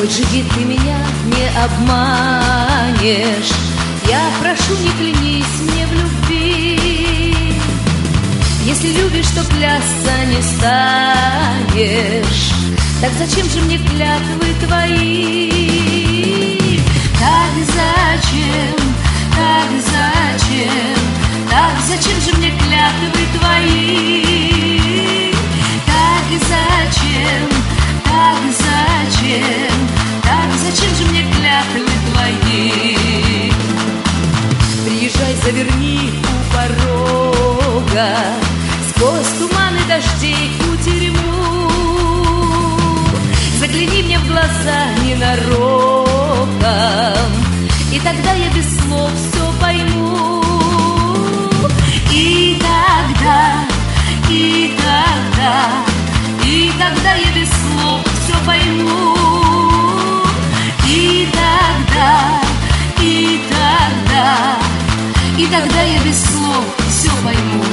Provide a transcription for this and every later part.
Мой джигит, ты меня не обманешь. Я прошу, не клянись мне в любви. Если любишь, то клясться не станешь. Так зачем же мне клятвы твои? Так зачем, так зачем, так зачем же мне клятвы твои? Так зачем, так зачем, так зачем же мне клятвы твои? Приезжай, заверни у порога, сквозь туманы дождей кутерьму. Загляни мне в глаза ненароком, и тогда я без слов все пойму. И тогда, и тогда, и тогда я без слов все пойму. И тогда, и тогда, и тогда я без слов все пойму.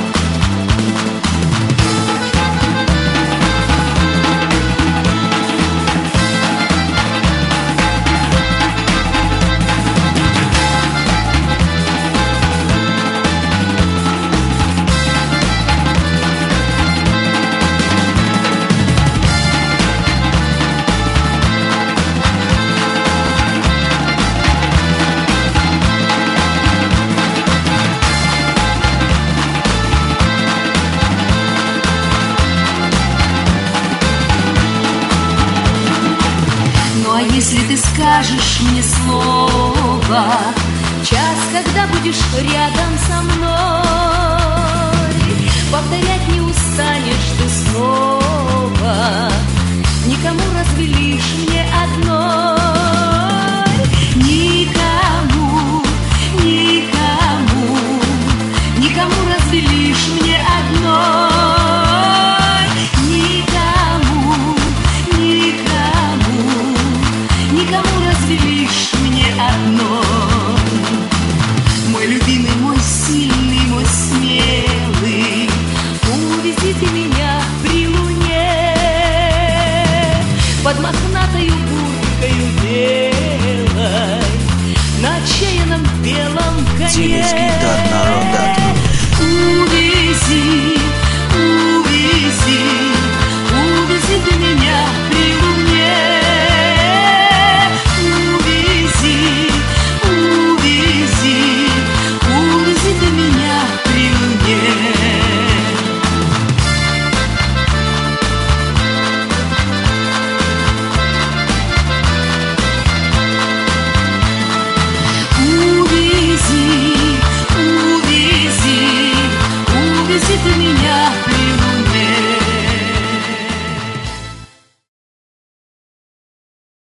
Если ты скажешь мне слово, час, когда будешь рядом со мной, повторять не устанешь ты снова.